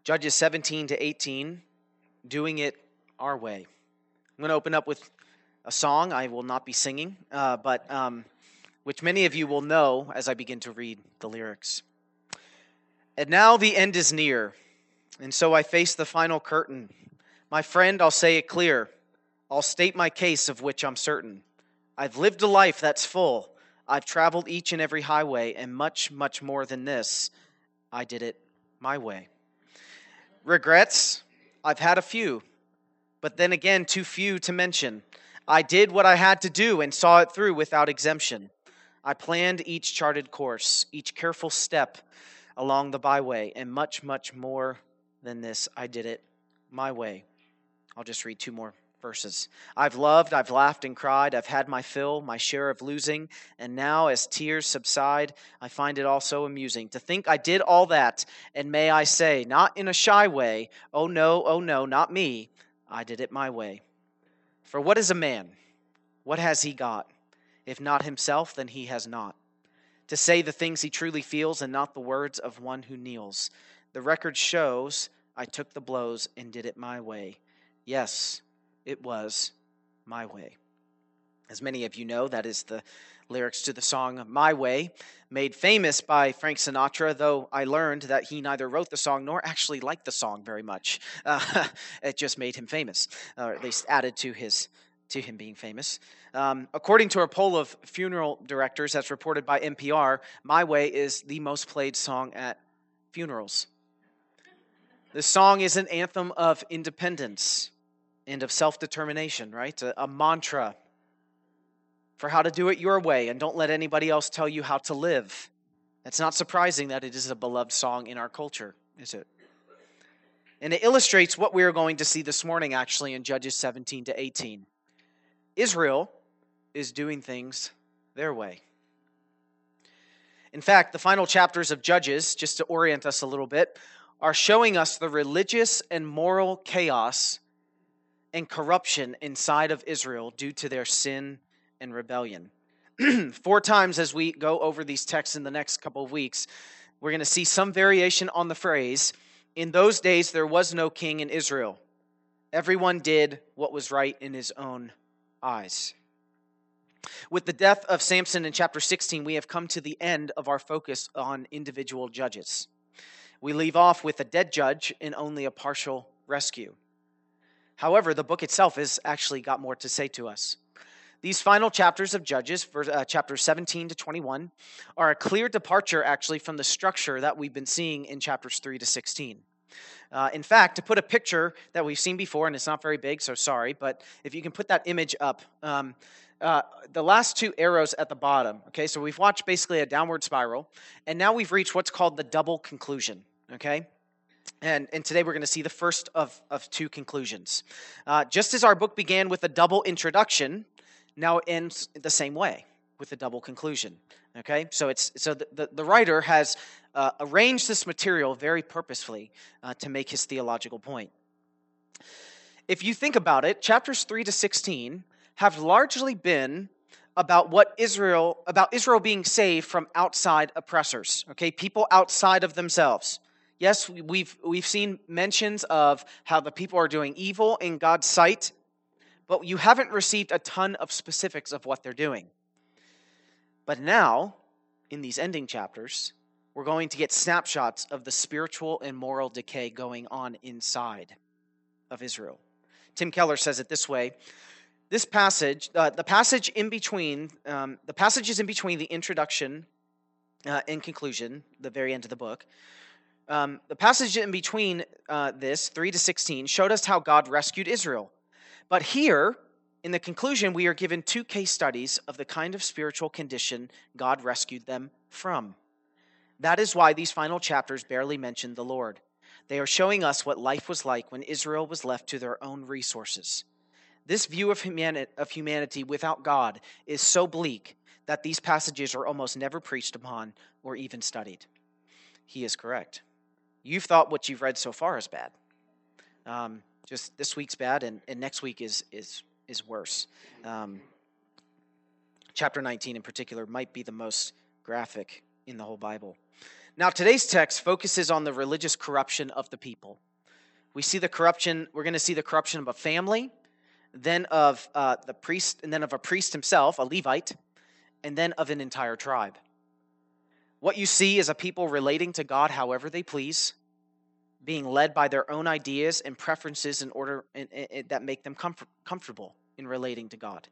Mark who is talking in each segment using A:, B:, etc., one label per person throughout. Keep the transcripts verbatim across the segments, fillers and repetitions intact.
A: Judges seventeen to eighteen, doing it our way. I'm going to open up with a song I will not be singing, uh, but um, which many of you will know as I begin to read the lyrics. And now the end is near, and so I face the final curtain. My friend, I'll say it clear. I'll state my case of which I'm certain. I've lived a life that's full. I've traveled each and every highway, and much, much more than this, I did it my way. Regrets, I've had a few, but then again, too few to mention. I did what I had to do and saw it through without exemption. I planned each charted course, each careful step along the byway, and much, much more than this, I did it my way. I'll just read two more verses. I've loved, I've laughed and cried, I've had my fill, my share of losing, and now as tears subside, I find it all so amusing to think I did all that, and may I say, not in a shy way, oh no, oh no, not me, I did it my way. For what is a man? What has he got? If not himself, then he has not. To say the things he truly feels and not the words of one who kneels. The record shows I took the blows and did it my way. Yes, it was my way. As many of you know, that is the lyrics to the song My Way, made famous by Frank Sinatra, though I learned that he neither wrote the song nor actually liked the song very much. Uh, it just made him famous, or at least added to his to him being famous. Um, according to a poll of funeral directors that's reported by N P R, My Way is the most played song at funerals. This song is an anthem of independence and of self-determination, right? A, a mantra for how to do it your way, and don't let anybody else tell you how to live. It's not surprising that it is a beloved song in our culture, is it? And it illustrates what we are going to see this morning, actually, in Judges seventeen to eighteen. Israel is doing things their way. In fact, the final chapters of Judges, just to orient us a little bit, are showing us the religious and moral chaos and corruption inside of Israel due to their sin and rebellion. Four times as we go over these texts in the next couple of weeks, we're going to see some variation on the phrase, in those days there was no king in Israel. Everyone did what was right in his own eyes. With the death of Samson in chapter sixteen, we have come to the end of our focus on individual judges. We leave off with a dead judge and only a partial rescue. However, the book itself has actually got more to say to us. These final chapters of Judges, uh, chapters seventeen to twenty-one, are a clear departure actually from the structure that we've been seeing in chapters three to sixteen. Uh, in fact, to put a picture that we've seen before, and it's not very big, so sorry, but if you can put that image up, um, uh, the last two arrows at the bottom, okay, so we've watched basically a downward spiral, and now we've reached what's called the double conclusion, okay? And, and today we're going to see the first of, of two conclusions. Uh, just as our book began with a double introduction, now it ends the same way with a double conclusion. Okay, so it's so the, the, the writer has uh, arranged this material very purposefully uh, to make his theological point. If you think about it, chapters three to sixteen have largely been about what Israel about Israel being saved from outside oppressors. Okay, people outside of themselves. Yes, we've we've seen mentions of how the people are doing evil in God's sight, but you haven't received a ton of specifics of what they're doing. But now, in these ending chapters, we're going to get snapshots of the spiritual and moral decay going on inside of Israel. Tim Keller says it this way: this passage, uh, the passage in between, um, the passages in between the introduction uh, and conclusion, the very end of the book, Um, the passage in between uh, this, three to sixteen, showed us how God rescued Israel. But here, in the conclusion, we are given two case studies of the kind of spiritual condition God rescued them from. That is why these final chapters barely mention the Lord. They are showing us what life was like when Israel was left to their own resources. This view of humani- of humanity without God is so bleak that these passages are almost never preached upon or even studied. He is correct. You've thought what you've read so far is bad. Um, just this week's bad, and, and next week is is is worse. Um, chapter nineteen in particular might be the most graphic in the whole Bible. Now, today's text focuses on the religious corruption of the people. We see the corruption, we're going to see the corruption of a family, then of uh, the priest, and then of a priest himself, a Levite, and then of an entire tribe. What you see is a people relating to God however they please, being led by their own ideas and preferences in order in, in, that make them comfort, comfortable in relating to God.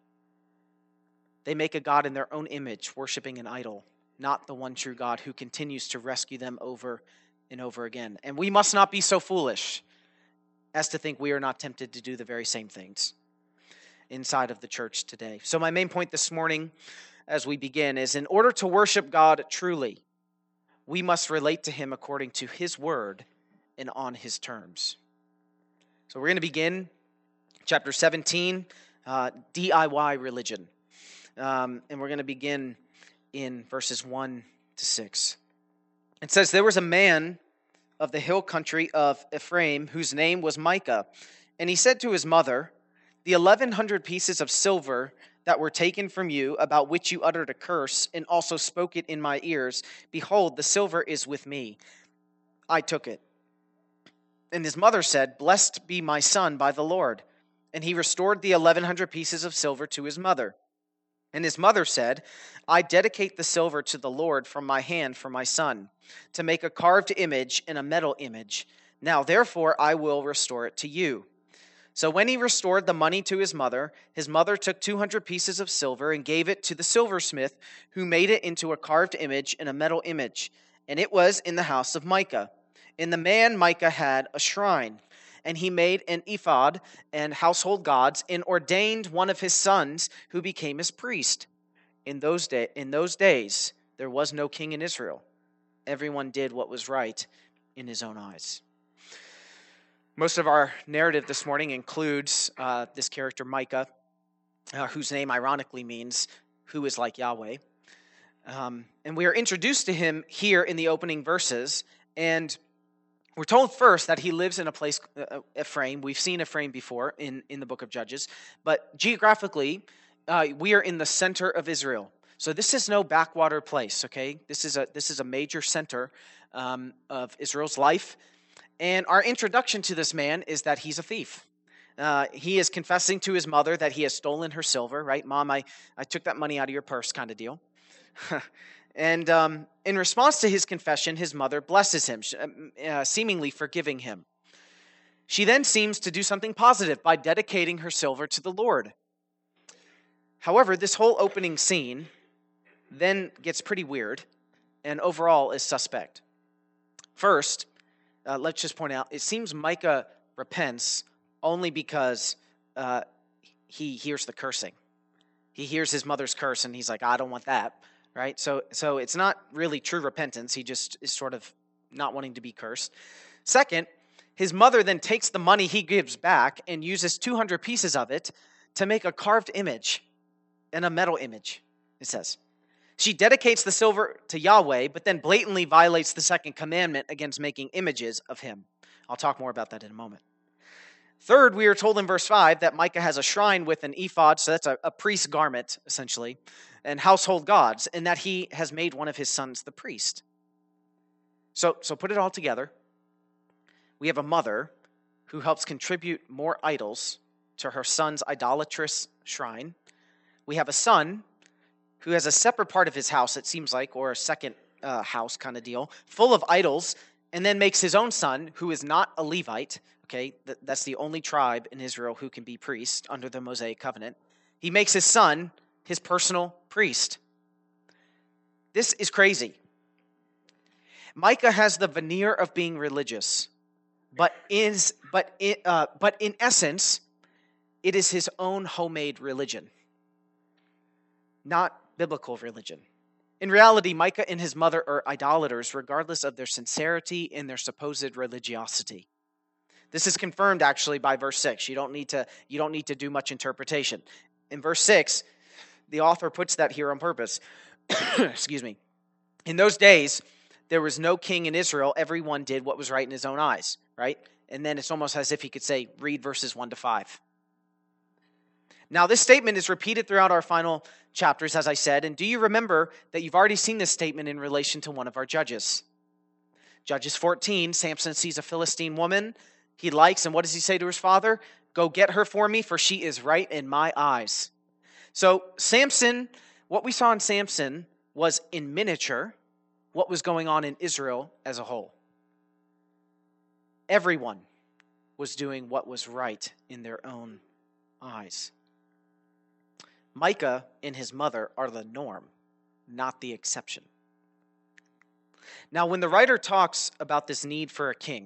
A: They make a God in their own image, worshiping an idol, not the one true God who continues to rescue them over and over again. And we must not be so foolish as to think we are not tempted to do the very same things inside of the church today. So my main point this morning as we begin is, in order to worship God truly, we must relate to him according to his word and on his terms. So we're going to begin chapter seventeen, uh, D I Y religion. Um, and we're going to begin in verses one to six. It says, "There was a man of the hill country of Ephraim whose name was Micah. And he said to his mother, 'The eleven hundred pieces of silver that were taken from you, about which you uttered a curse, and also spoke it in my ears, behold, the silver is with me. I took it.' And his mother said, 'Blessed be my son by the Lord.' And he restored the eleven hundred pieces of silver to his mother. And his mother said, 'I dedicate the silver to the Lord from my hand for my son, to make a carved image and a metal image. Now therefore I will restore it to you.' So when he restored the money to his mother, his mother took two hundred pieces of silver and gave it to the silversmith, who made it into a carved image and a metal image. And it was in the house of Micah. And the man Micah had a shrine, and he made an ephod and household gods, and ordained one of his sons, who became his priest. In those day, in those days, there was no king in Israel. Everyone did what was right in his own eyes." Most of our narrative this morning includes uh, this character Micah, uh, whose name ironically means "who is like Yahweh." Um, and we are introduced to him here in the opening verses, and we're told first that he lives in a place, uh, Ephraim. We've seen Ephraim before in, in the book of Judges, but geographically, uh, we are in the center of Israel. So this is no backwater place, okay? This is a this is a major center um, of Israel's life. And our introduction to this man is that he's a thief. Uh, he is confessing to his mother that he has stolen her silver, right? "Mom, I, I took that money out of your purse," kind of deal. And um, in response to his confession, his mother blesses him, uh, seemingly forgiving him. She then seems to do something positive by dedicating her silver to the Lord. However, this whole opening scene then gets pretty weird and overall is suspect. First, uh, let's just point out, it seems Micah repents only because uh, he hears the cursing. He hears his mother's curse and he's like, "I don't want that." Right? So so it's not really true repentance. He just is sort of not wanting to be cursed. Second, his mother then takes the money he gives back and uses two hundred pieces of it to make a carved image and a metal image, it says. She dedicates the silver to Yahweh, but then blatantly violates the second commandment against making images of him. I'll talk more about that in a moment. Third, we are told in verse five that Micah has a shrine with an ephod, so that's a, a priest's garment, essentially, and household gods, and that he has made one of his sons the priest. So, so put it all together. We have a mother who helps contribute more idols to her son's idolatrous shrine. We have a son who has a separate part of his house, it seems like, or a second uh, house kind of deal, full of idols, and then makes his own son, who is not a Levite. Okay, that's the only tribe in Israel who can be priest under the Mosaic covenant. He makes his son his personal priest. This is crazy. Micah has the veneer of being religious, but is but in, uh, but in essence, it is his own homemade religion, not biblical religion. In reality, Micah and his mother are idolaters, regardless of their sincerity and their supposed religiosity. This is confirmed actually by verse six. You don't need to, you don't need to do much interpretation. In verse six, the author puts that here on purpose. Excuse me. In those days, there was no king in Israel. Everyone did what was right in his own eyes, right? And then it's almost as if he could say, read verses one to five. Now, this statement is repeated throughout our final chapters, as I said, and do you remember that you've already seen this statement in relation to one of our judges? Judges fourteen, Samson sees a Philistine woman he likes, and what does he say to his father? Go get her for me, for she is right in my eyes. So Samson, what we saw in Samson was in miniature what was going on in Israel as a whole. Everyone was doing what was right in their own eyes. Micah and his mother are the norm, not the exception. Now, when the writer talks about this need for a king,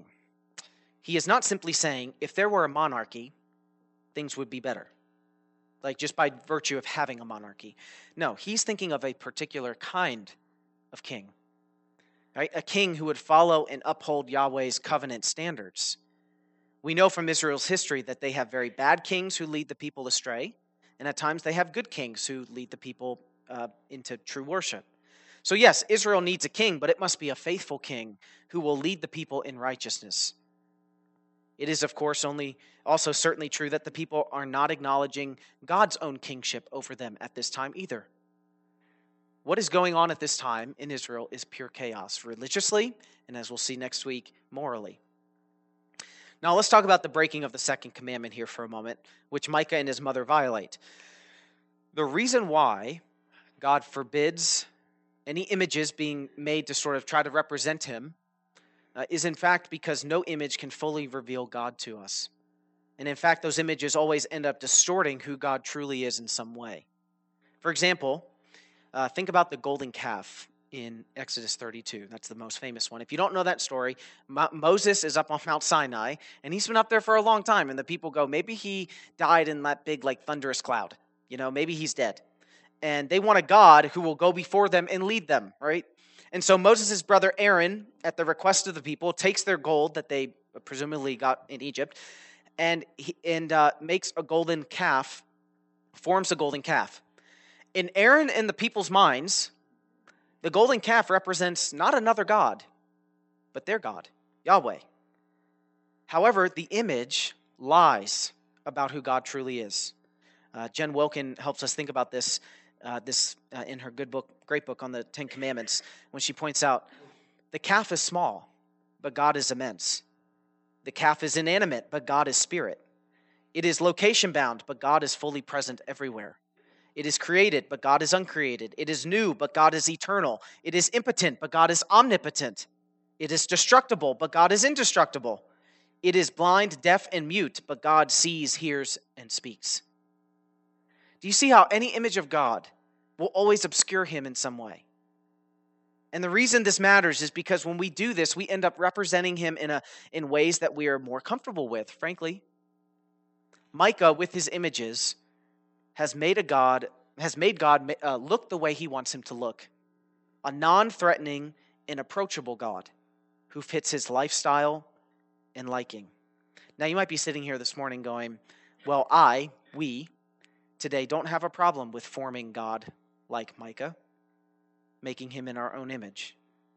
A: he is not simply saying if there were a monarchy, things would be better, like just by virtue of having a monarchy. No, he's thinking of a particular kind of king, right? A king who would follow and uphold Yahweh's covenant standards. We know from Israel's history that they have very bad kings who lead the people astray, and at times they have good kings who lead the people uh, into true worship. So yes, Israel needs a king, but it must be a faithful king who will lead the people in righteousness. It is, of course, only also certainly true that the people are not acknowledging God's own kingship over them at this time either. What is going on at this time in Israel is pure chaos, religiously, and as we'll see next week, morally. Now let's talk about the breaking of the second commandment here for a moment, which Micah and his mother violate. The reason why God forbids any images being made to sort of try to represent him uh, is in fact because no image can fully reveal God to us. And in fact, those images always end up distorting who God truly is in some way. For example, uh, think about the golden calf in Exodus thirty-two. That's the most famous one. If you don't know that story, Mo- Moses is up on Mount Sinai, and he's been up there for a long time, and the people go, maybe he died in that big, like, thunderous cloud. You know, maybe he's dead. And they want a God who will go before them and lead them, right? And so Moses' brother Aaron, at the request of the people, takes their gold that they presumably got in Egypt, and he, and uh, makes a golden calf, forms a golden calf. In Aaron and the people's minds, the golden calf represents not another God, but their God, Yahweh. However, the image lies about who God truly is. Uh, Jen Wilkin helps us think about this, uh, this uh, in her good book, great book on the Ten Commandments, when she points out, the calf is small, but God is immense. The calf is inanimate, but God is spirit. It is location bound, but God is fully present everywhere. It is created, but God is uncreated. It is new, but God is eternal. It is impotent, but God is omnipotent. It is destructible, but God is indestructible. It is blind, deaf, and mute, but God sees, hears, and speaks. Do you see how any image of God will always obscure him in some way? And the reason this matters is because when we do this, we end up representing him in a in ways that we are more comfortable with, frankly. Micah, with his images, has made a God has made God uh, look the way he wants him to look, a non-threatening and approachable God who fits his lifestyle and liking. Now, you might be sitting here this morning going, well, I, we, today don't have a problem with forming God like Micah, making him in our own image.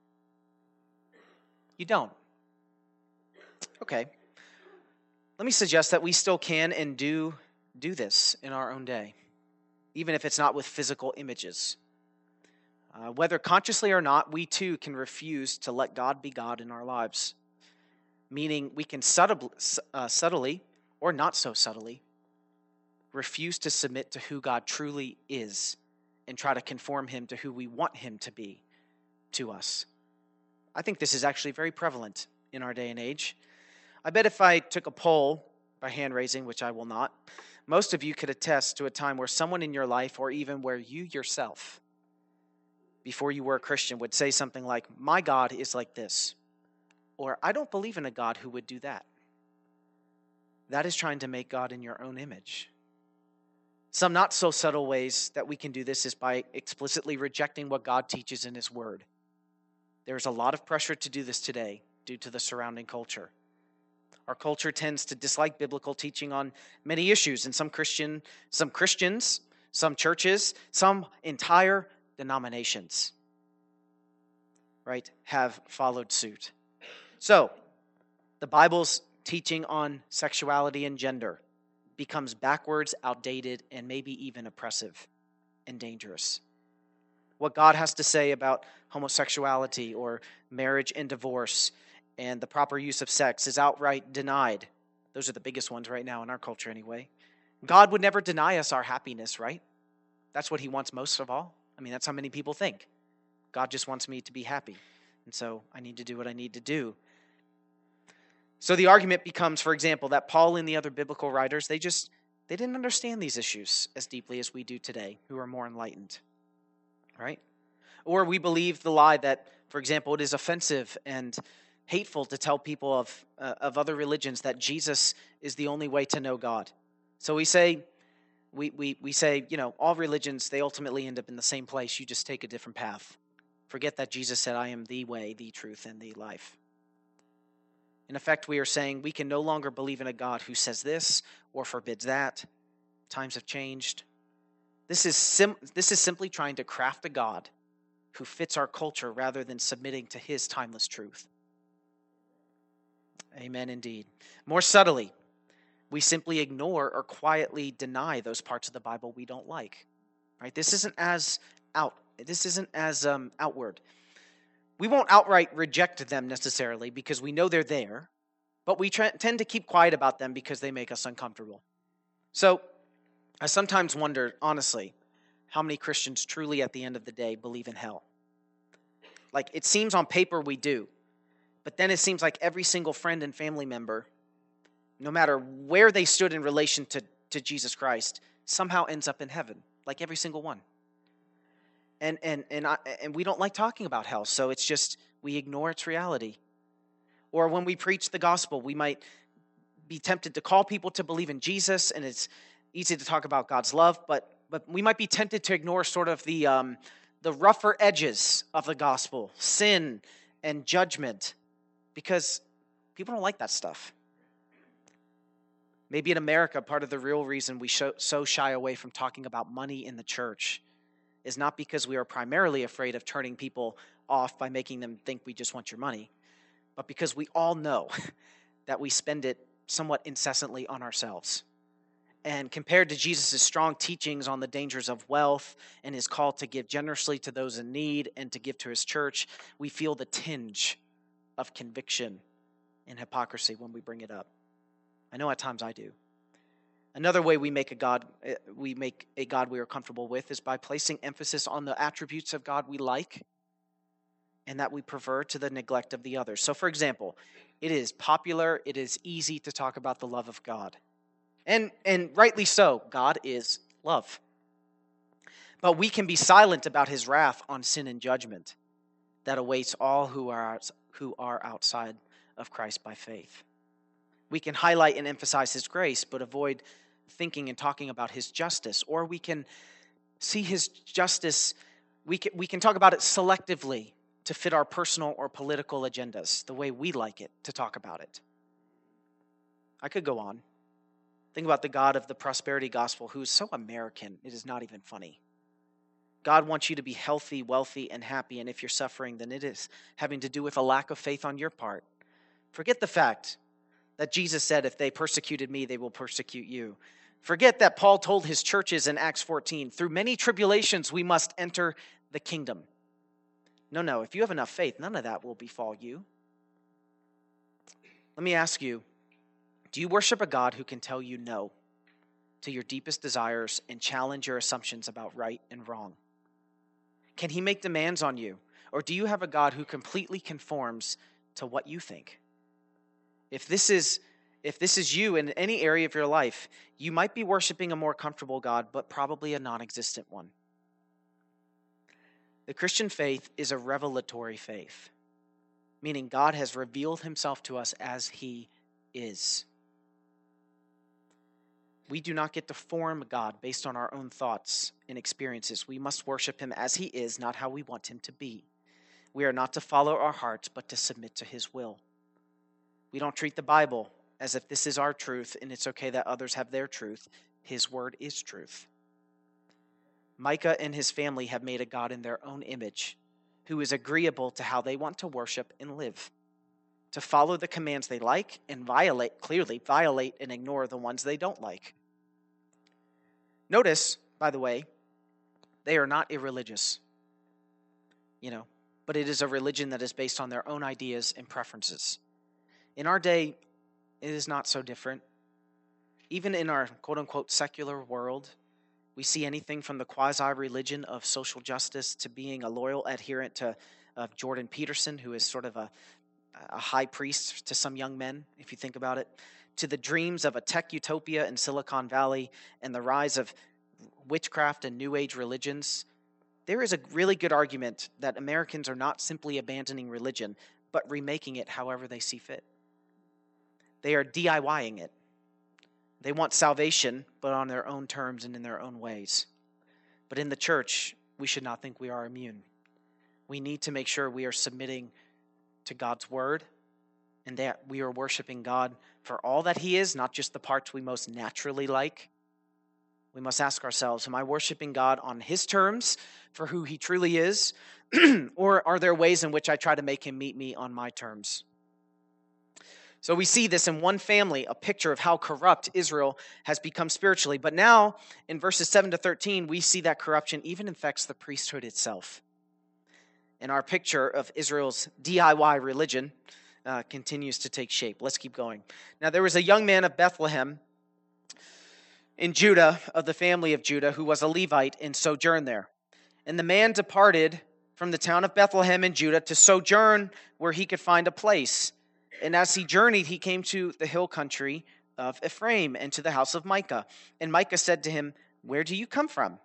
A: You don't. Okay. Let me suggest that we still can and do do this in our own day, even if it's not with physical images. Uh, whether consciously or not, we too can refuse to let God be God in our lives, meaning we can subtly, uh, subtly or not so subtly refuse to submit to who God truly is and try to conform him to who we want him to be to us. I think this is actually very prevalent in our day and age. I bet if I took a poll by hand raising, which I will not, most of you could attest to a time where someone in your life, or even where you yourself, before you were a Christian, would say something like, my God is like this, or I don't believe in a God who would do that. That is trying to make God in your own image. Some not so subtle ways that we can do this is by explicitly rejecting what God teaches in his word. There's a lot of pressure to do this today due to the surrounding culture. Our culture tends to dislike biblical teaching on many issues, and some Christian, some Christians, some churches, some entire denominations, right, have followed suit. So, the Bible's teaching on sexuality and gender, becomes backwards, outdated, and maybe even oppressive and dangerous. What God has to say about homosexuality or marriage and divorce and the proper use of sex is outright denied. Those are the biggest ones right now in our culture anyway. God would never deny us our happiness, right? That's what he wants most of all. I mean, that's how many people think. God just wants me to be happy. And so I need to do what I need to do. So the argument becomes, for example, that Paul and the other biblical writers, they just, they didn't understand these issues as deeply as we do today, who are more enlightened, right? Or we believe the lie that, for example, it is offensive and hateful to tell people of, uh, of other religions that Jesus is the only way to know God. So we say, we, we, we say, you know, all religions, they ultimately end up in the same place. You just take a different path. Forget that Jesus said, I am the way, the truth, and the life. In effect, we are saying we can no longer believe in a God who says this or forbids that. Times have changed. This is sim- this is simply trying to craft a God who fits our culture rather than submitting to his timeless truth. Amen indeed. More subtly, we simply ignore or quietly deny those parts of the Bible we don't like. Right? This isn't as out. This isn't as um, outward. We won't outright reject them necessarily because we know they're there, but we tra- tend to keep quiet about them because they make us uncomfortable. So I sometimes wonder, honestly, how many Christians truly at the end of the day believe in hell. Like, it seems on paper we do, but then it seems like every single friend and family member, no matter where they stood in relation to, to Jesus Christ, somehow ends up in heaven, like every single one. And and and I, and we don't like talking about hell, so it's just we ignore its reality. Or when we preach the gospel, we might be tempted to call people to believe in Jesus, and it's easy to talk about God's love, but but we might be tempted to ignore sort of the um, the rougher edges of the gospel, sin and judgment, because people don't like that stuff. Maybe in America, part of the real reason we show, so shy away from talking about money in the church is not because we are primarily afraid of turning people off by making them think we just want your money, but because we all know that we spend it somewhat incessantly on ourselves. And compared to Jesus' strong teachings on the dangers of wealth and his call to give generously to those in need and to give to his church, we feel the tinge of conviction and hypocrisy when we bring it up. I know at times I do. Another way we make a God we make a God we are comfortable with is by placing emphasis on the attributes of God we like and that we prefer to the neglect of the others. So, for example, it is popular, it is easy to talk about the love of God. And, and rightly so, God is love. But we can be silent about his wrath on sin and judgment that awaits all who are, who are outside of Christ by faith. We can highlight and emphasize his grace, but avoid thinking and talking about his justice. Or we can see his justice, we can, we can talk about it selectively to fit our personal or political agendas, the way we like it to talk about it. I could go on. Think about the God of the prosperity gospel who is so American, it is not even funny. God wants you to be healthy, wealthy, and happy, and if you're suffering, then it is having to do with a lack of faith on your part. Forget the fact that Jesus said, if they persecuted me, they will persecute you. Forget that Paul told his churches in Acts fourteen, through many tribulations we must enter the kingdom. No, no, if you have enough faith, none of that will befall you. Let me ask you, do you worship a God who can tell you no to your deepest desires and challenge your assumptions about right and wrong? Can he make demands on you? Or do you have a God who completely conforms to what you think? If this is if this is you in any area of your life, you might be worshiping a more comfortable God, but probably a non-existent one. The Christian faith is a revelatory faith, meaning God has revealed himself to us as he is. We do not get to form God based on our own thoughts and experiences. We must worship him as he is, not how we want him to be. We are not to follow our hearts, but to submit to his will. We don't treat the Bible as if this is our truth and it's okay that others have their truth. His word is truth. Micah and his family have made a God in their own image who is agreeable to how they want to worship and live, to follow the commands they like and violate, clearly violate and ignore the ones they don't like. Notice, by the way, they are not irreligious, you know, but it is a religion that is based on their own ideas and preferences. In our day, it is not so different. Even in our quote-unquote secular world, we see anything from the quasi-religion of social justice to being a loyal adherent to of Jordan Peterson, who is sort of a, a high priest to some young men, if you think about it, to the dreams of a tech utopia in Silicon Valley and the rise of witchcraft and New Age religions. There is a really good argument that Americans are not simply abandoning religion, but remaking it however they see fit. They are DIYing it. They want salvation, but on their own terms and in their own ways. But in the church, we should not think we are immune. We need to make sure we are submitting to God's word and that we are worshiping God for all that he is, not just the parts we most naturally like. We must ask ourselves, am I worshiping God on his terms for who he truly is? Or are there ways in which I try to make him meet me on my terms? So we see this in one family, a picture of how corrupt Israel has become spiritually. But now, in verses seven to thirteen, we see that corruption even infects the priesthood itself. And our picture of Israel's D I Y religion uh, continues to take shape. Let's keep going. Now, there was a young man of Bethlehem in Judah, of the family of Judah, who was a Levite and sojourned there. And the man departed from the town of Bethlehem in Judah to sojourn where he could find a place. And as he journeyed, he came to the hill country of Ephraim and to the house of Micah. And Micah said to him, "Where do you come from?"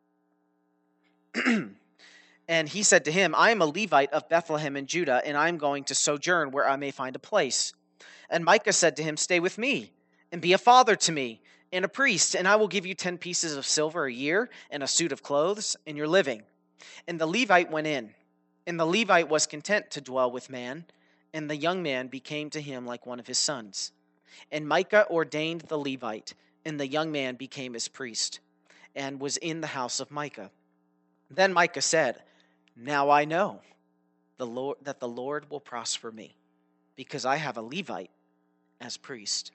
A: And he said to him, "I am a Levite of Bethlehem in Judah, and I am going to sojourn where I may find a place." And Micah said to him, "Stay with me, and be a father to me, and a priest, and I will give you ten pieces of silver a year, and a suit of clothes, and your living." And the Levite went in, and the Levite was content to dwell with man, and the young man became to him like one of his sons. And Micah ordained the Levite, and the young man became his priest, and was in the house of Micah. Then Micah said, "Now I know the Lord, that the Lord will prosper me, because I have a Levite as priest."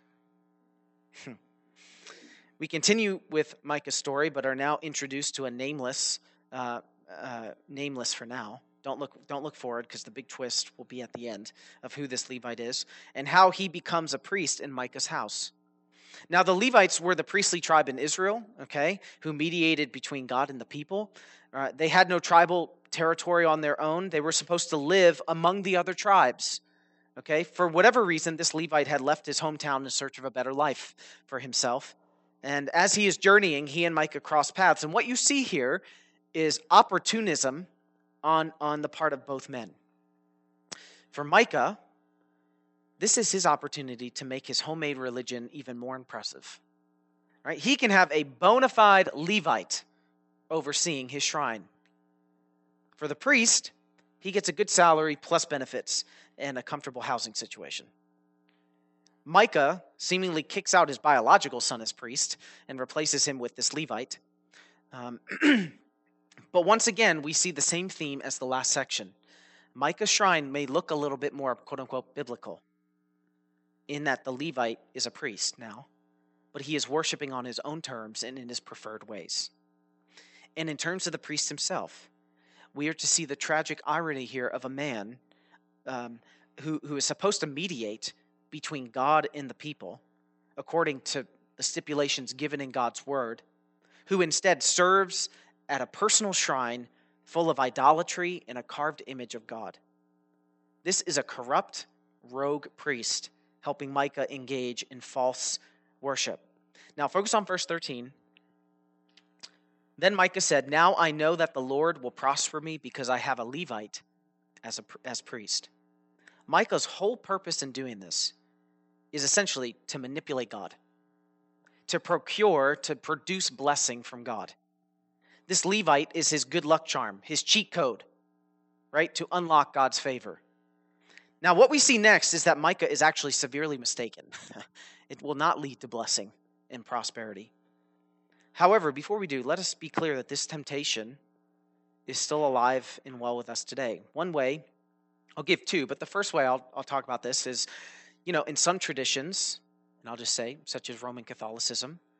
A: We continue with Micah's story, but are now introduced to a nameless, uh, uh, nameless for now. Don't look, don't look forward, because the big twist will be at the end of who this Levite is and how he becomes a priest in Micah's house. Now, the Levites were the priestly tribe in Israel, okay, who mediated between God and the people. Uh, they had no tribal territory on their own. They were supposed to live among the other tribes, okay? For whatever reason, this Levite had left his hometown in search of a better life for himself. And as he is journeying, he and Micah cross paths. And what you see here is opportunism on, on the part of both men. For Micah, this is his opportunity to make his homemade religion even more impressive. Right? He can have a bona fide Levite overseeing his shrine. For the priest, he gets a good salary plus benefits and a comfortable housing situation. Micah seemingly kicks out his biological son as priest and replaces him with this Levite. Um, but once again, we see the same theme as the last section. Micah's shrine may look a little bit more quote-unquote biblical in that the Levite is a priest now, but he is worshiping on his own terms and in his preferred ways. And in terms of the priest himself, we are to see the tragic irony here of a man um, who, who is supposed to mediate between God and the people, according to the stipulations given in God's word, who instead serves at a personal shrine full of idolatry and a carved image of God. This is a corrupt, rogue priest helping Micah engage in false worship. Now, focus on verse thirteen. Then Micah said, "Now I know that the Lord will prosper me because I have a Levite as a as priest." Micah's whole purpose in doing this is essentially to manipulate God, to procure, to produce blessing from God. This Levite is his good luck charm, his cheat code, right, to unlock God's favor. Now, what we see next is that Micah is actually severely mistaken. It will not lead to blessing and prosperity. However, before we do, let us be clear that this temptation is still alive and well with us today. One way, I'll give two, but the first way I'll, I'll talk about this is, you know, in some traditions, and I'll just say, such as Roman Catholicism,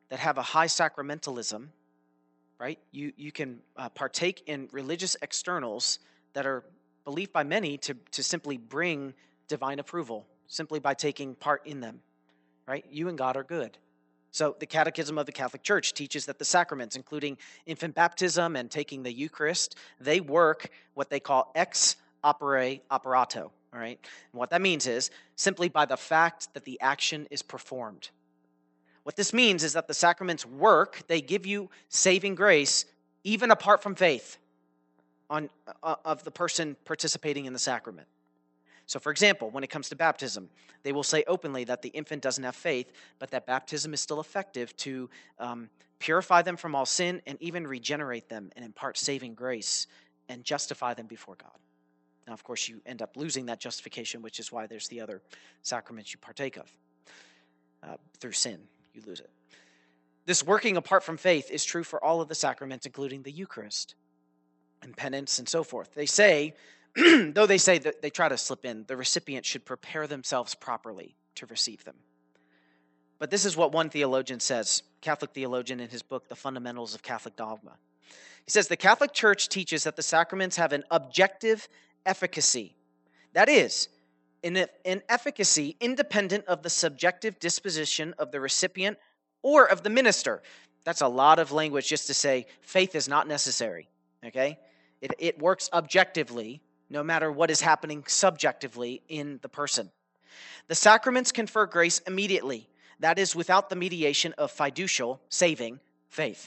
A: that have a high sacramentalism, right? You, you can uh, partake in religious externals that are believed by many to, to simply bring divine approval, simply by taking part in them, right? You and God are good. So the Catechism of the Catholic Church teaches that the sacraments, including infant baptism and taking the Eucharist, they work what they call ex opere operato, all right? And what that means is simply by the fact that the action is performed. What this means is that the sacraments work, they give you saving grace, even apart from faith on, uh, of the person participating in the sacrament. So, for example, when it comes to baptism, they will say openly that the infant doesn't have faith, but that baptism is still effective to um, purify them from all sin and even regenerate them and impart saving grace and justify them before God. Now, of course, you end up losing that justification, which is why there's the other sacraments you partake of. Uh, through sin, you lose it. This working apart from faith is true for all of the sacraments, including the Eucharist and penance and so forth. They say, though they say that they try to slip in, the recipient should prepare themselves properly to receive them. But this is what one theologian says, Catholic theologian, in his book, The Fundamentals of Catholic Dogma. He says, the Catholic Church teaches that the sacraments have an objective efficacy. That is, an, an efficacy independent of the subjective disposition of the recipient or of the minister. That's a lot of language just to say faith is not necessary, okay? It, it works objectively, no matter what is happening subjectively in the person. The sacraments confer grace immediately. That is, without the mediation of fiducial, saving, faith.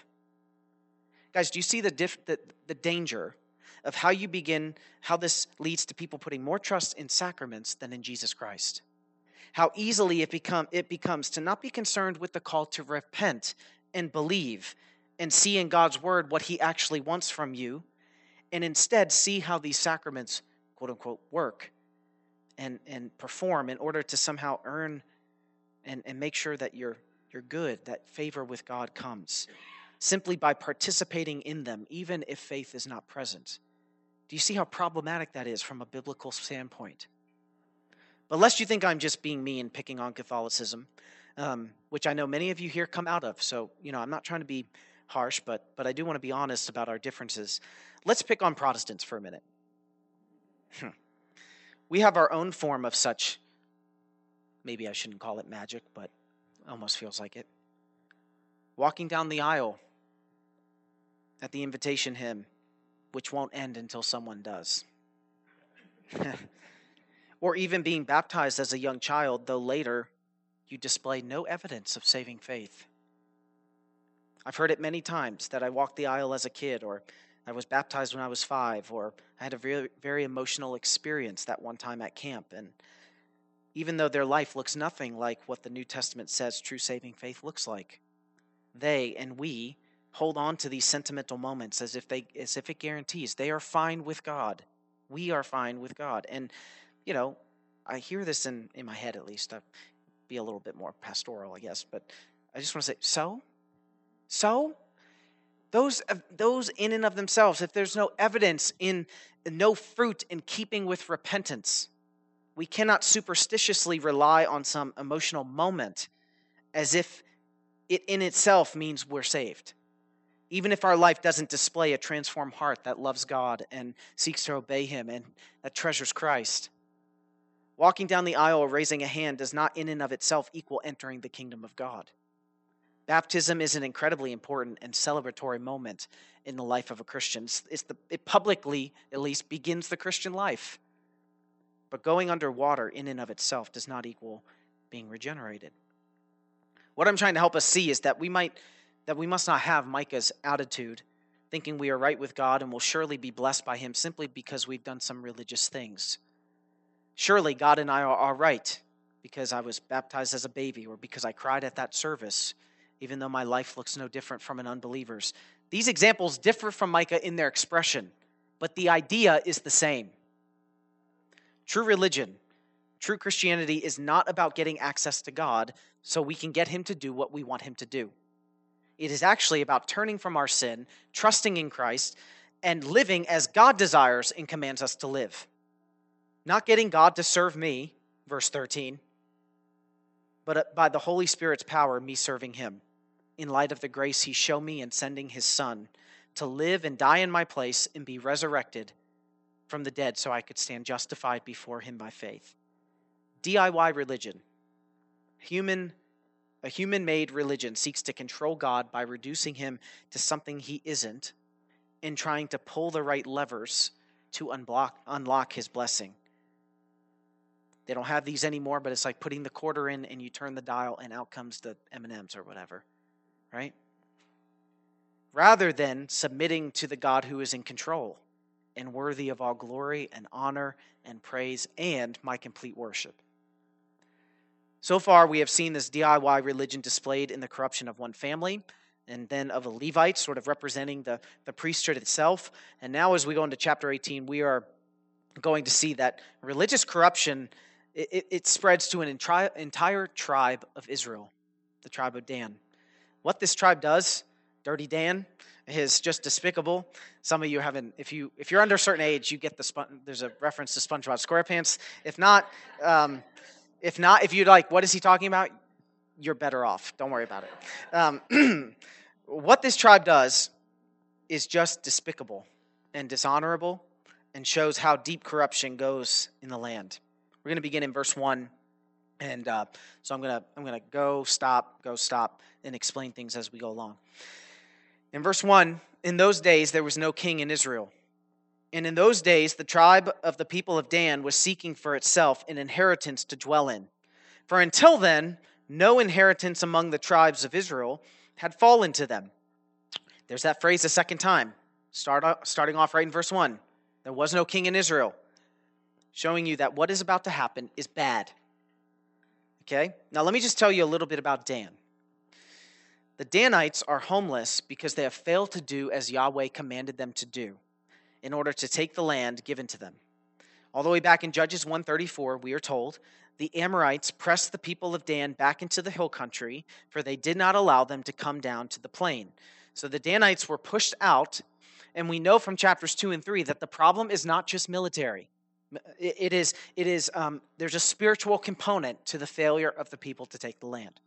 A: Guys, do you see the, diff, the, the danger of how you begin, how this leads to people putting more trust in sacraments than in Jesus Christ? How easily it, become, it becomes to not be concerned with the call to repent and believe and see in God's word what he actually wants from you, and instead see how these sacraments, quote unquote, work and, and perform in order to somehow earn and, and make sure that you're, you're good, that favor with God comes, simply by participating in them, even if faith is not present. Do you see how problematic that is from a biblical standpoint? But lest you think I'm just being mean, picking on Catholicism, um, which I know many of you here come out of, so you know I'm not trying to be harsh, but but I do want to be honest about our differences. Let's pick on Protestants for a minute. We have our own form of such, maybe I shouldn't call it magic, but almost feels like it. Walking down the aisle at the invitation hymn, which won't end until someone does. Or even being baptized as a young child, though later you display no evidence of saving faith. I've heard it many times that I walked the aisle as a kid, or I was baptized when I was five, or I had a very, very emotional experience that one time at camp. And even though their life looks nothing like what the New Testament says true saving faith looks like, they and we hold on to these sentimental moments as if they, as if it guarantees they are fine with God. We are fine with God. And, you know, I hear this in, in my head at least. I'll be a little bit more pastoral, I guess. But I just want to say, so? So? Those, those in and of themselves, if there's no evidence in, no fruit in keeping with repentance, we cannot superstitiously rely on some emotional moment as if it in itself means we're saved. Even if our life doesn't display a transformed heart that loves God and seeks to obey him and that treasures Christ. Walking down the aisle or raising a hand does not in and of itself equal entering the kingdom of God. Baptism is an incredibly important and celebratory moment in the life of a Christian. It's the, it publicly, at least, begins the Christian life. But going under water in and of itself does not equal being regenerated. What I'm trying to help us see is that we might, that we must not have Micah's attitude, thinking we are right with God and will surely be blessed by him simply because we've done some religious things. Surely God and I are all right because I was baptized as a baby or because I cried at that service, even though my life looks no different from an unbeliever's. These examples differ from Micah in their expression, but the idea is the same. True religion, true Christianity is not about getting access to God so we can get him to do what we want him to do. It is actually about turning from our sin, trusting in Christ, and living as God desires and commands us to live. Not getting God to serve me, verse thirteen, but by the Holy Spirit's power, me serving him. in light of the grace he showed me in sending his son to live and die in my place and be resurrected from the dead so I could stand justified before him by faith. D I Y religion, human, a human-made religion, seeks to control God by reducing him to something he isn't and trying to pull the right levers to unblock, unlock his blessing. They don't have these anymore, but it's like putting the quarter in and you turn the dial and out comes the M and M's or whatever, right? Rather than submitting to the God who is in control and worthy of all glory and honor and praise and my complete worship. So far, we have seen this D I Y religion displayed in the corruption of one family and then of the Levites, sort of representing the, the priesthood itself. And now as we go into chapter eighteen, we are going to see that religious corruption, it, it spreads to an entire, entire tribe of Israel, the tribe of Dan. What this tribe does, Dirty Dan, is just despicable. Some of you haven't, if, you, if you're under a certain age, you get the, spon- there's a reference to SpongeBob SquarePants. If not, um, if not, if you're like, what is he talking about? You're better off. Don't worry about it. Um, what this tribe does is just despicable and dishonorable and shows how deep corruption goes in the land. We're going to begin in verse one. And uh, so I'm going to I'm going to go, stop, go, stop, and explain things as we go along. In verse one, in those days there was no king in Israel. And in those days the tribe of the people of Dan was seeking for itself an inheritance to dwell in. For until then, no inheritance among the tribes of Israel had fallen to them. There's that phrase a second time, start, starting off right in verse one. There was no king in Israel, showing you that what is about to happen is bad. Okay? Now let me just tell you a little bit about Dan. The Danites are homeless because they have failed to do as Yahweh commanded them to do in order to take the land given to them. All the way back in Judges one thirty-four, we are told, the Amorites pressed the people of Dan back into the hill country, for they did not allow them to come down to the plain. So the Danites were pushed out, and we know from chapters two and three that the problem is not just military. It, it is, it is um, there's a spiritual component to the failure of the people to take the land.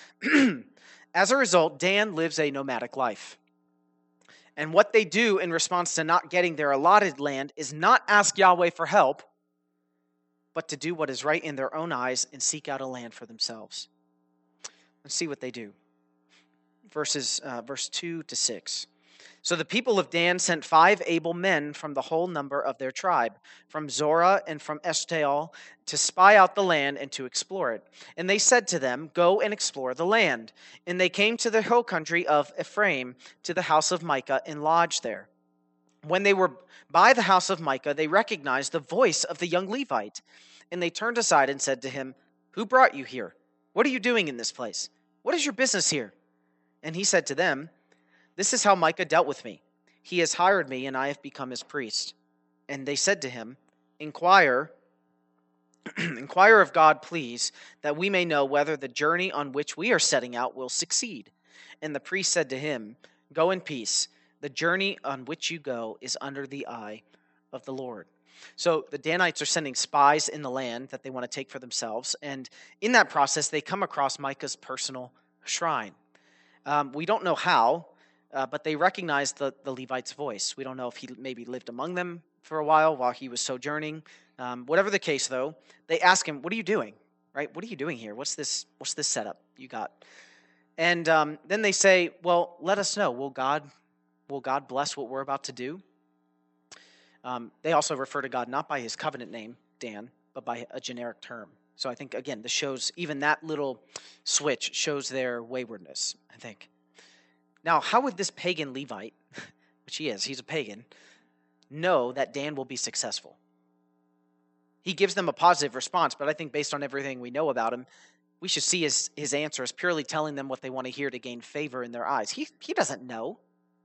A: As a result, Dan lives a nomadic life. And what they do in response to not getting their allotted land is not ask Yahweh for help, but to do what is right in their own eyes and seek out a land for themselves. Let's see what they do. Verses, uh, verse two to six. So the people of Dan sent five able men from the whole number of their tribe, from Zorah and from Eshtaol, to spy out the land and to explore it. And they said to them, go and explore the land. And they came to the hill country of Ephraim, to the house of Micah, and lodged there. When they were by the house of Micah, they recognized the voice of the young Levite. And they turned aside and said to him, who brought you here? What are you doing in this place? What is your business here? And he said to them, this is how Micah dealt with me. He has hired me, and I have become his priest. And they said to him, Inquire, inquire of God, please, that we may know whether the journey on which we are setting out will succeed. And the priest said to him, go in peace. The journey on which you go is under the eye of the Lord. So the Danites are sending spies in the land that they want to take for themselves. And in that process, they come across Micah's personal shrine. Um, we don't know how. Uh, but they recognize the, the Levite's voice. We don't know if he maybe lived among them for a while while he was sojourning. Um, whatever the case, though, they ask him, what are you doing? Right? What are you doing here? What's this, what's this setup you got? And um, then they say, well, let us know. Will God, will God bless what we're about to do? Um, they also refer to God not by his covenant name, Dan, but by a generic term. So I think, again, this shows, even that little switch shows their waywardness, I think. Now, how would this pagan Levite, which he is, he's a pagan, know that Dan will be successful? He gives them a positive response, but I think based on everything we know about him, we should see his, his answer as purely telling them what they want to hear to gain favor in their eyes. He, he doesn't know.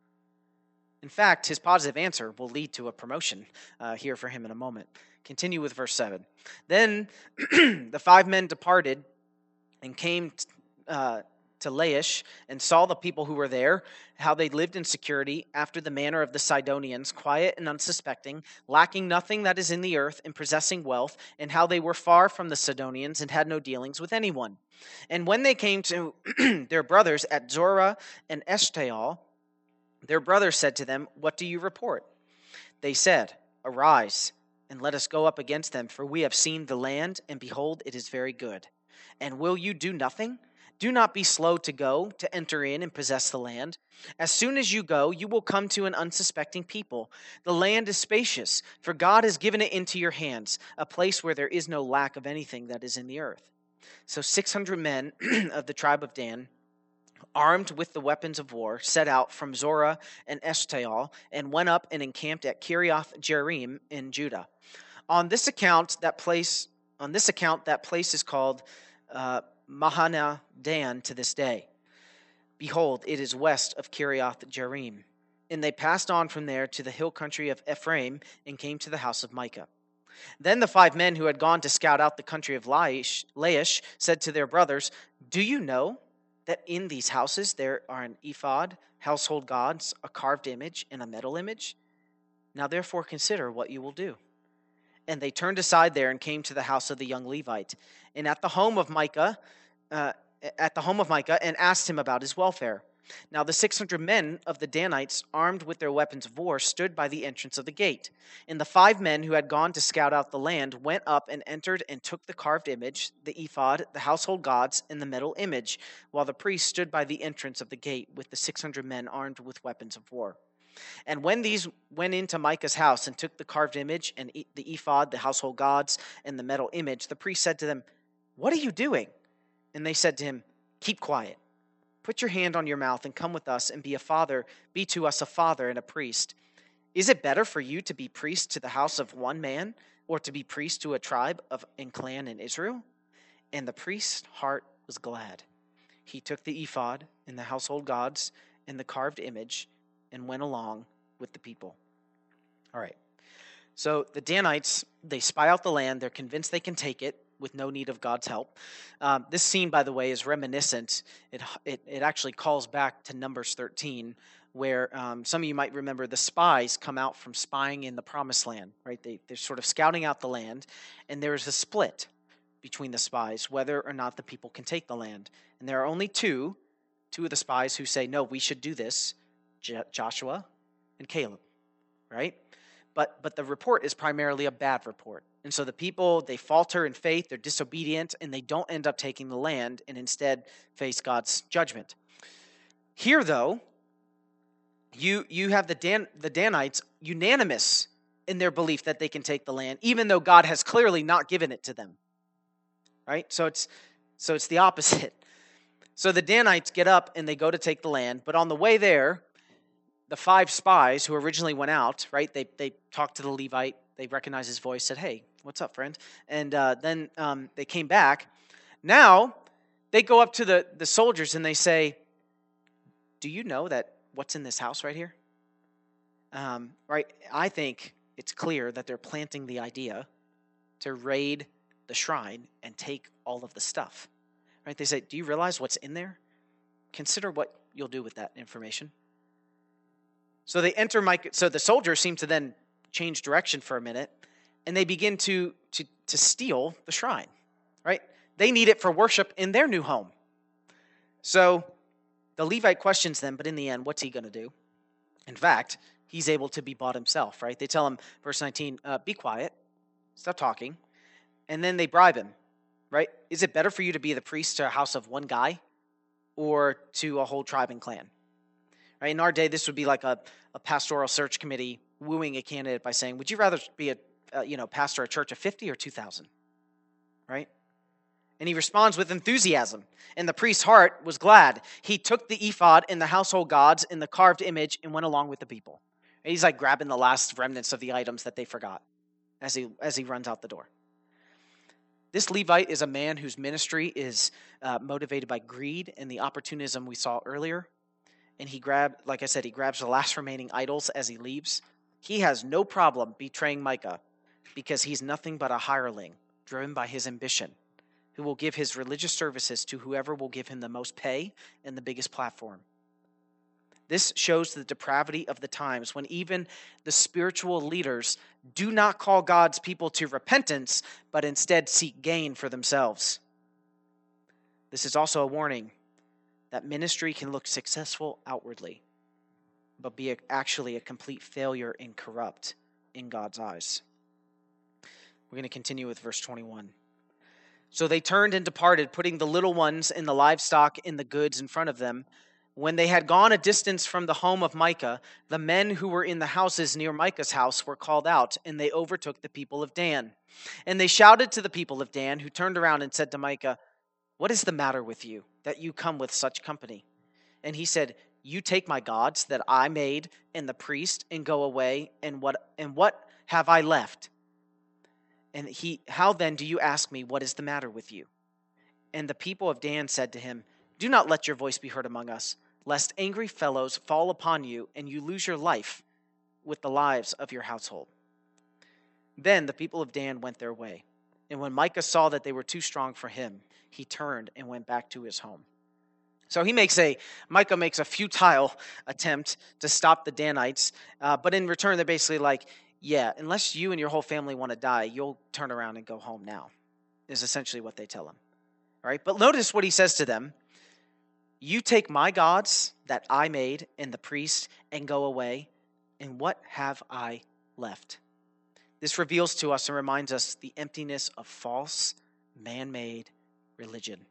A: In fact, his positive answer will lead to a promotion uh, here for him in a moment. Continue with verse seven. Then the five men departed and came... T- uh, to Laish and saw the people who were there, how they lived in security after the manner of the Sidonians, quiet and unsuspecting, lacking nothing that is in the earth and possessing wealth, and how they were far from the Sidonians and had no dealings with anyone. And when they came to their brothers at Zorah and Eshtaol, their brothers said to them, "What do you report?" They said, "Arise, and let us go up against them, for we have seen the land, and behold, it is very good. And will you do nothing? Do not be slow to go, to enter in and possess the land. As soon as you go, you will come to an unsuspecting people. The land is spacious, for God has given it into your hands, a place where there is no lack of anything that is in the earth." So six hundred men of the tribe of Dan, armed with the weapons of war, set out from Zorah and Eshtaol, and went up and encamped at Kiriath Jearim in Judah. On this account, that place on this account that place is called uh, Mahana Dan to this day. Behold, it is west of Kiriath Jearim. And they passed on from there to the hill country of Ephraim and came to the house of Micah. Then the five men who had gone to scout out the country of Laish, Laish said to their brothers, "Do you know that in these houses there are an ephod, household gods, a carved image, and a metal image? Now therefore consider what you will do." And they turned aside there and came to the house of the young Levite, and at the home of Micah, uh, at the home of Micah, and asked him about his welfare. Now the six hundred men of the Danites, armed with their weapons of war, stood by the entrance of the gate. And the five men who had gone to scout out the land went up and entered and took the carved image, the ephod, the household gods, and the metal image, while the priest stood by the entrance of the gate with the six hundred men armed with weapons of war. And when these went into Micah's house and took the carved image and the ephod, the household gods, and the metal image, the priest said to them, "What are you doing?" And they said to him, "Keep quiet. Put your hand on your mouth and come with us and be a father, be to us a father and a priest. Is it better for you to be priest to the house of one man, or to be priest to a tribe of and clan in Israel?" And the priest's heart was glad. He took the ephod and the household gods and the carved image and went along with the people. All right. So the Danites, they spy out the land. They're convinced they can take it with no need of God's help. Um, this scene, by the way, is reminiscent. It, it, it actually calls back to Numbers thirteen, where um, some of you might remember the spies come out from spying in the Promised Land, right? They, they're sort of scouting out the land, and there is a split between the spies, whether or not the people can take the land. And there are only two, two of the spies who say, "No, we should do this," J- Joshua and Caleb, right? But but the report is primarily a bad report. And so the people, they falter in faith, they're disobedient, and they don't end up taking the land and instead face God's judgment. Here, though, you you have the Dan, the Danites unanimous in their belief that they can take the land, even though God has clearly not given it to them. Right? So it's so it's the opposite. So the Danites get up and they go to take the land, but on the way there, the five spies who originally went out, right, they they talked to the Levite, they recognized his voice, said, "Hey, what's up, friend?" And uh, then um, they came back. Now, they go up to the, the soldiers and they say, "Do you know that what's in this house right here?" Um, right, I think it's clear that they're planting the idea to raid the shrine and take all of the stuff. Right? They say, "Do you realize what's in there? Consider what you'll do with that information." So they enter Micah. So the soldiers seem to then change direction for a minute, and they begin to, to, to steal the shrine, right? They need it for worship in their new home. So the Levite questions them, but in the end, what's he going to do? In fact, he's able to be bought himself, right? They tell him, verse nineteen, uh, "Be quiet, stop talking," and then they bribe him, right? Is it better for you to be the priest to a house of one guy or to a whole tribe and clan? Right? In our day, this would be like a, a pastoral search committee wooing a candidate by saying, "Would you rather be a uh, you know pastor a church of fifty or two thousand?" Right? And he responds with enthusiasm. And the priest's heart was glad. He took the ephod and the household gods and the carved image and went along with the people. And he's like grabbing the last remnants of the items that they forgot as he as he runs out the door. This Levite is a man whose ministry is uh, motivated by greed and the opportunism we saw earlier. And he grabbed, like I said, he grabs the last remaining idols as he leaves. He has no problem betraying Micah because he's nothing but a hireling driven by his ambition who will give his religious services to whoever will give him the most pay and the biggest platform. This shows the depravity of the times when even the spiritual leaders do not call God's people to repentance, but instead seek gain for themselves. This is also a warning that ministry can look successful outwardly, but be actually a complete failure and corrupt in God's eyes. We're going to continue with verse twenty-one. So they turned and departed, putting the little ones and the livestock and the goods in front of them. When they had gone a distance from the home of Micah, the men who were in the houses near Micah's house were called out, and they overtook the people of Dan. And they shouted to the people of Dan, who turned around and said to Micah, "What is the matter with you, that you come with such company?" And he said, "You take my gods that I made and the priest, and go away, and what and what have I left? And he, how then do you ask me, what is the matter with you?" And the people of Dan said to him, "Do not let your voice be heard among us, lest angry fellows fall upon you, and you lose your life with the lives of your household." Then the people of Dan went their way. And when Micah saw that they were too strong for him, he turned and went back to his home. So he makes a, Micah makes a futile attempt to stop the Danites, uh, but in return they're basically like, yeah, unless you and your whole family want to die, you'll turn around and go home now, is essentially what they tell him. All right, but notice what he says to them. "You take my gods that I made and the priest and go away, and what have I left?" This reveals to us and reminds us the emptiness of false, man-made religion.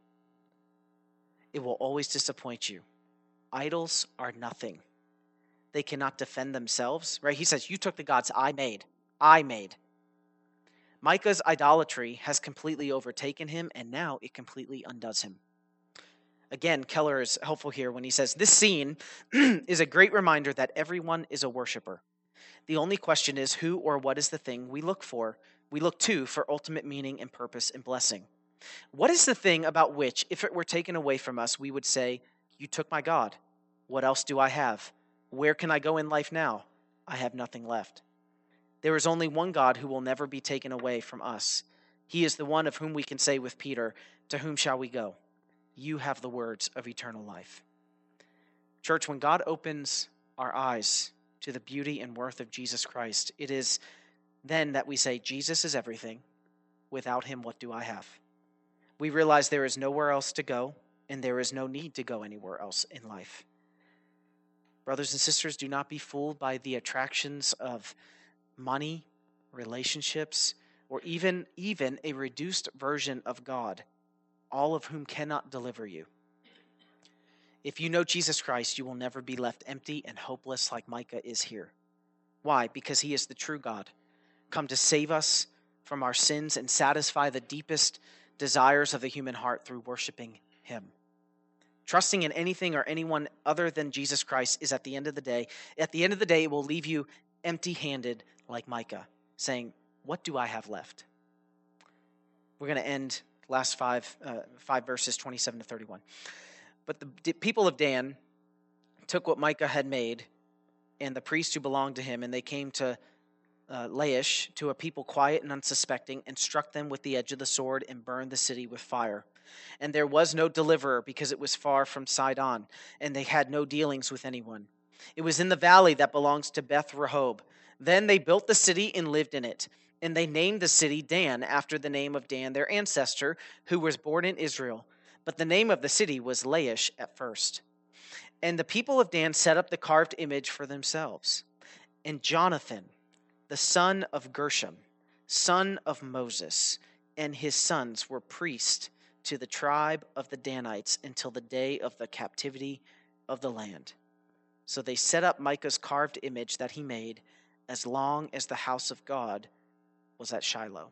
A: It will always disappoint you. Idols are nothing. They cannot defend themselves, right? He says, "You took the gods I made. I made." Micah's idolatry has completely overtaken him, and now it completely undoes him. Again, Keller is helpful here when he says, this scene is a great reminder that everyone is a worshiper. The only question is who or what is the thing we look for, we look to for ultimate meaning and purpose and blessing. What is the thing about which, if it were taken away from us, we would say, "You took my God. What else do I have? Where can I go in life now? I have nothing left." There is only one God who will never be taken away from us. He is the one of whom we can say with Peter, "To whom shall we go? You have the words of eternal life." Church, when God opens our eyes to the beauty and worth of Jesus Christ, it is then that we say, Jesus is everything. Without him, what do I have? We realize there is nowhere else to go, and there is no need to go anywhere else in life. Brothers and sisters, do not be fooled by the attractions of money, relationships, or even, even a reduced version of God, all of whom cannot deliver you. If you know Jesus Christ, you will never be left empty and hopeless like Micah is here. Why? Because he is the true God, come to save us from our sins and satisfy the deepest desires of the human heart through worshiping him. Trusting in anything or anyone other than Jesus Christ is at the end of the day, at the end of the day, it will leave you empty-handed like Micah, saying, "What do I have left?" We're going to end last five, uh, five verses, twenty-seven to thirty-one. But the d- people of Dan took what Micah had made and the priests who belonged to him, and they came to uh, Laish, to a people quiet and unsuspecting, and struck them with the edge of the sword and burned the city with fire. And there was no deliverer because it was far from Sidon, and they had no dealings with anyone. It was in the valley that belongs to Beth Rehob. Then they built the city and lived in it. And they named the city Dan after the name of Dan, their ancestor, who was born in Israel. But the name of the city was Laish at first. And the people of Dan set up the carved image for themselves. And Jonathan, the son of Gershom, son of Moses, and his sons were priests to the tribe of the Danites until the day of the captivity of the land. So they set up Micah's carved image that he made as long as the house of God was at Shiloh.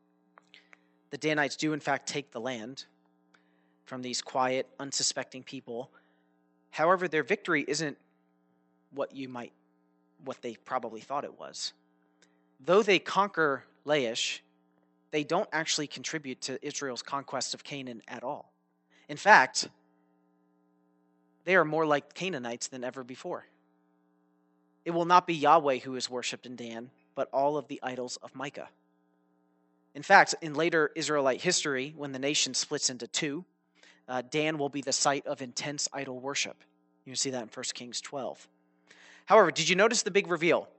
A: The Danites do in fact take the land from these quiet, unsuspecting people. However, their victory isn't what you might, what they probably thought it was. Though they conquer Laish, they don't actually contribute to Israel's conquest of Canaan at all. In fact, they are more like Canaanites than ever before. It will not be Yahweh who is worshipped in Dan, but all of the idols of Micah. In fact, in later Israelite history, when the nation splits into two, uh, Dan will be the site of intense idol worship. You can see that in First Kings twelve. However, did you notice the big reveal?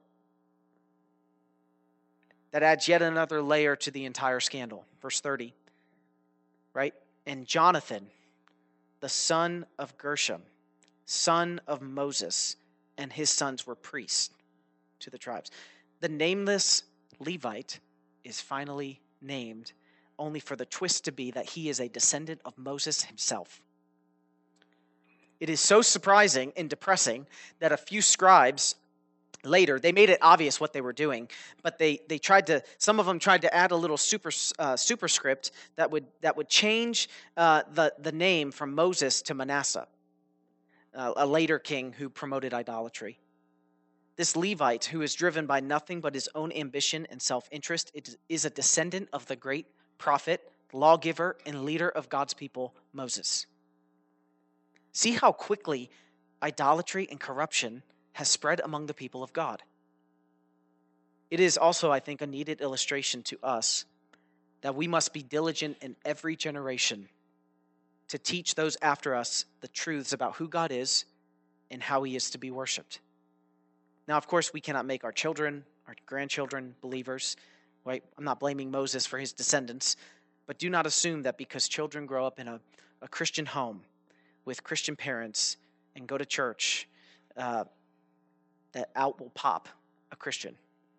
A: That adds yet another layer to the entire scandal. Verse thirty, right? And Jonathan, the son of Gershom, son of Moses, and his sons were priests to the tribes. The nameless Levite is finally named, only for the twist to be that he is a descendant of Moses himself. It is so surprising and depressing that a few scribes later, they made it obvious what they were doing, but they they tried to, some of them tried to add a little super uh, superscript that would that would change uh, the, the name from Moses to Manasseh, uh, a later king who promoted idolatry. This Levite, who is driven by nothing but his own ambition and self-interest, it is a descendant of the great prophet, lawgiver, and leader of God's people, Moses. See how quickly idolatry and corruption has spread among the people of God. It is also, I think, a needed illustration to us that we must be diligent in every generation to teach those after us the truths about who God is and how he is to be worshiped. Now, of course, we cannot make our children, our grandchildren believers, right? I'm not blaming Moses for his descendants, but do not assume that because children grow up in a, a Christian home with Christian parents and go to church, uh, that out will pop a Christian.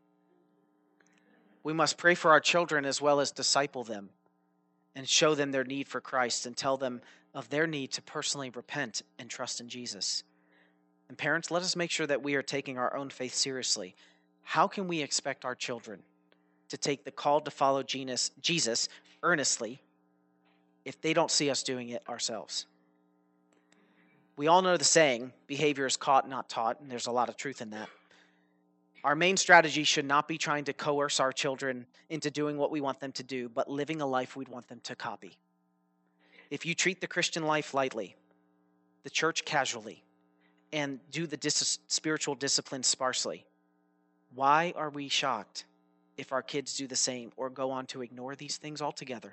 A: We must pray for our children as well as disciple them and show them their need for Christ and tell them of their need to personally repent and trust in Jesus. And parents, let us make sure that we are taking our own faith seriously. How can we expect our children to take the call to follow Jesus earnestly if they don't see us doing it ourselves? We all know the saying, behavior is caught, not taught, and there's a lot of truth in that. Our main strategy should not be trying to coerce our children into doing what we want them to do, but living a life we'd want them to copy. If you treat the Christian life lightly, the church casually, and do the dis- spiritual discipline sparsely, why are we shocked if our kids do the same or go on to ignore these things altogether?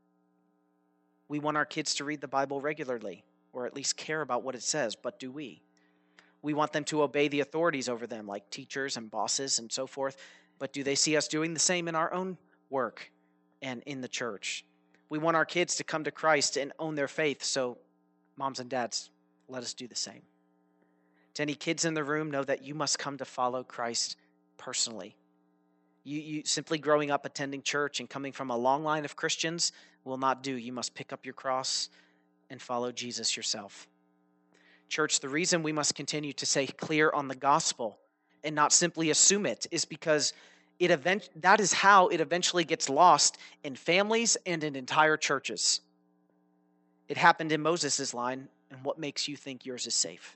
A: We want our kids to read the Bible regularly, or at least care about what it says, but do we? We want them to obey the authorities over them, like teachers and bosses and so forth, but do they see us doing the same in our own work and in the church? We want our kids to come to Christ and own their faith, so moms and dads, let us do the same. To any kids in the room, know that you must come to follow Christ personally. You, you simply growing up attending church and coming from a long line of Christians will not do. You must pick up your cross and follow Jesus yourself. Church, the reason we must continue to stay clear on the gospel and not simply assume it is because it event- that is how it eventually gets lost in families and in entire churches. It happened in Moses' line, and what makes you think yours is safe?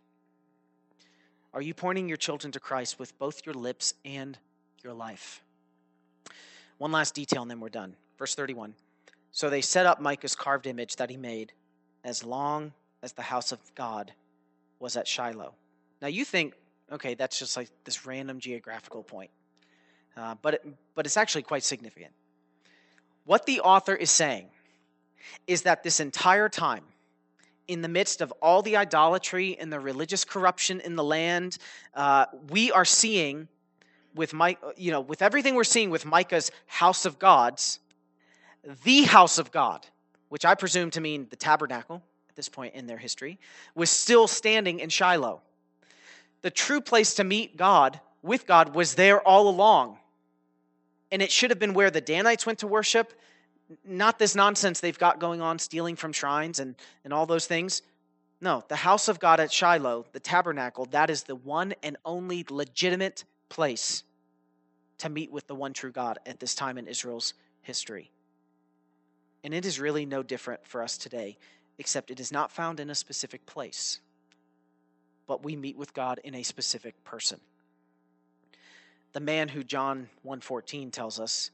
A: Are you pointing your children to Christ with both your lips and your life? One last detail and then we're done. Verse thirty-one. So they set up Micah's carved image that he made as long as the house of God was at Shiloh. Now you think, okay, that's just like this random geographical point. Uh, but, it, but it's actually quite significant. What the author is saying is that this entire time, in the midst of all the idolatry and the religious corruption in the land, uh, we are seeing with Mike, you know, with everything we're seeing with Micah's house of gods, the house of God, which I presume to mean the tabernacle at this point in their history, was still standing in Shiloh. The true place to meet God, with God, was there all along. And it should have been where the Danites went to worship, not this nonsense they've got going on, stealing from shrines and, and all those things. No, the house of God at Shiloh, the tabernacle, that is the one and only legitimate place to meet with the one true God at this time in Israel's history. And it is really no different for us today, except it is not found in a specific place, but we meet with God in a specific person. The man who John one fourteen tells us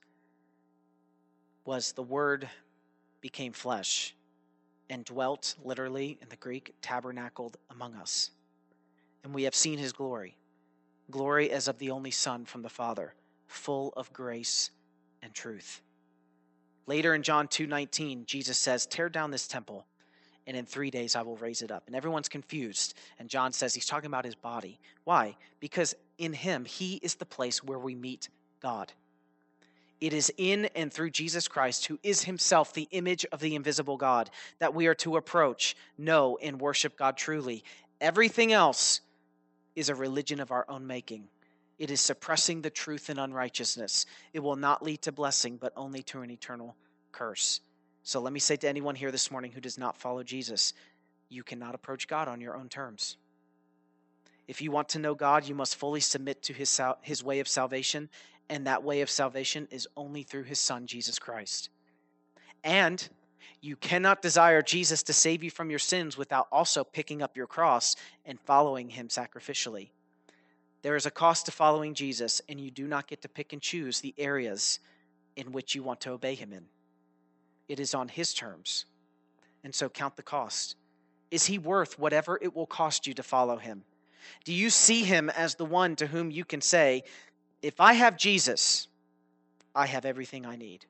A: was the Word became flesh and dwelt, literally in the Greek, tabernacled among us. And we have seen his glory, glory as of the only Son from the Father, full of grace and truth. Later in John two nineteen, Jesus says, tear down this temple, and in three days I will raise it up. And everyone's confused. And John says he's talking about his body. Why? Because in him, he is the place where we meet God. It is in and through Jesus Christ, who is himself the image of the invisible God, that we are to approach, know, and worship God truly. Everything else is a religion of our own making. It is suppressing the truth in unrighteousness. It will not lead to blessing, but only to an eternal curse. So let me say to anyone here this morning who does not follow Jesus, you cannot approach God on your own terms. If you want to know God, you must fully submit to his, sal- his way of salvation, and that way of salvation is only through his Son, Jesus Christ. And you cannot desire Jesus to save you from your sins without also picking up your cross and following him sacrificially. There is a cost to following Jesus, and you do not get to pick and choose the areas in which you want to obey him in. It is on his terms, and so count the cost. Is he worth whatever it will cost you to follow him? Do you see him as the one to whom you can say, if I have Jesus, I have everything I need?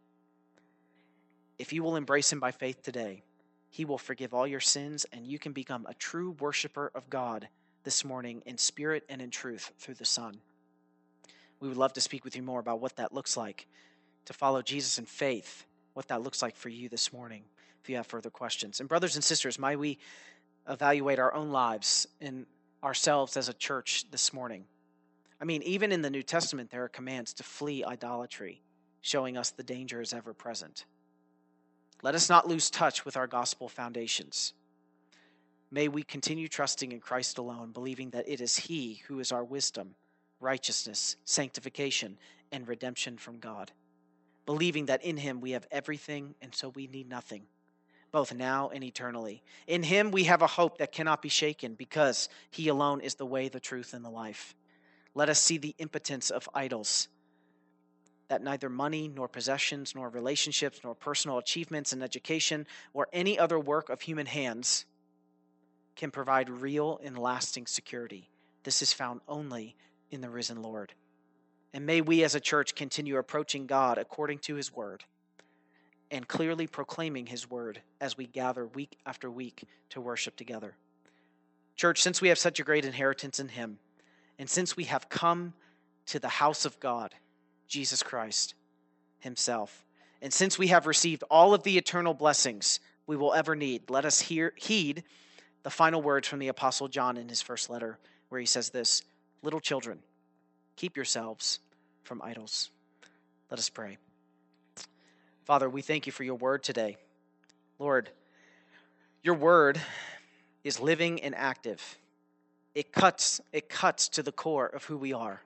A: If you will embrace him by faith today, he will forgive all your sins, and you can become a true worshiper of God this morning in spirit and in truth through the Son. We would love to speak with you more about what that looks like to follow Jesus in faith, what that looks like for you this morning, if you have further questions. And brothers and sisters, might we evaluate our own lives and ourselves as a church this morning. I mean, even in the New Testament, there are commands to flee idolatry, showing us the danger is ever present. Let us not lose touch with our gospel foundations. May we continue trusting in Christ alone, believing that it is he who is our wisdom, righteousness, sanctification, and redemption from God. Believing that in him we have everything, and so we need nothing, both now and eternally. In him we have a hope that cannot be shaken, because he alone is the way, the truth, and the life. Let us see the impotence of idols, that neither money, nor possessions, nor relationships, nor personal achievements and education, or any other work of human hands can provide real and lasting security. This is found only in the risen Lord. And may we as a church continue approaching God according to his word and clearly proclaiming his word as we gather week after week to worship together. Church, since we have such a great inheritance in him, and since we have come to the house of God, Jesus Christ himself, and since we have received all of the eternal blessings we will ever need, let us hear, heed the final words from the Apostle John in his first letter, where he says this, little children, keep yourselves from idols. Let us pray. Father, we thank you for your word today. Lord, your word is living and active. It cuts, it cuts to the core of who we are.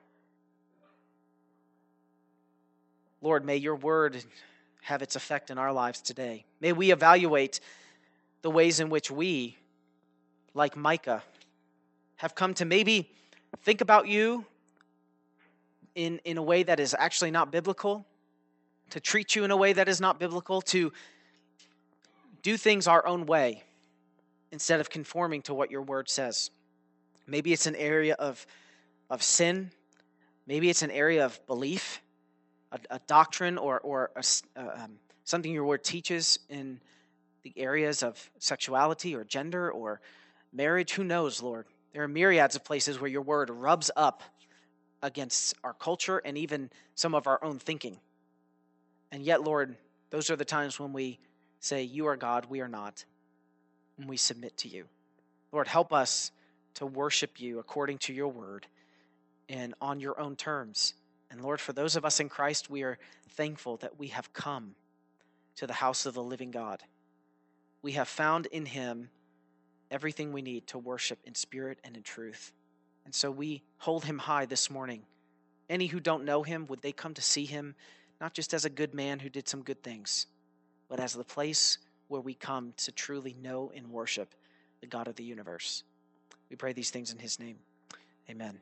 A: Lord, may your word have its effect in our lives today. May we evaluate the ways in which we, like Micah, have come to maybe think about you in, in a way that is actually not biblical, to treat you in a way that is not biblical, to do things our own way instead of conforming to what your word says. Maybe it's an area of, of sin. Maybe it's an area of belief, a, a doctrine, or, or a, uh, um, something your word teaches in the areas of sexuality or gender or marriage. Who knows, Lord? There are myriads of places where your word rubs up against our culture and even some of our own thinking. And yet, Lord, those are the times when we say, you are God, we are not, and we submit to you. Lord, help us to worship you according to your word and on your own terms. And Lord, for those of us in Christ, we are thankful that we have come to the house of the living God. We have found in him everything we need to worship in spirit and in truth. And so we hold him high this morning. Any who don't know him, would they come to see him not just as a good man who did some good things, but as the place where we come to truly know and worship the God of the universe. We pray these things in his name. Amen.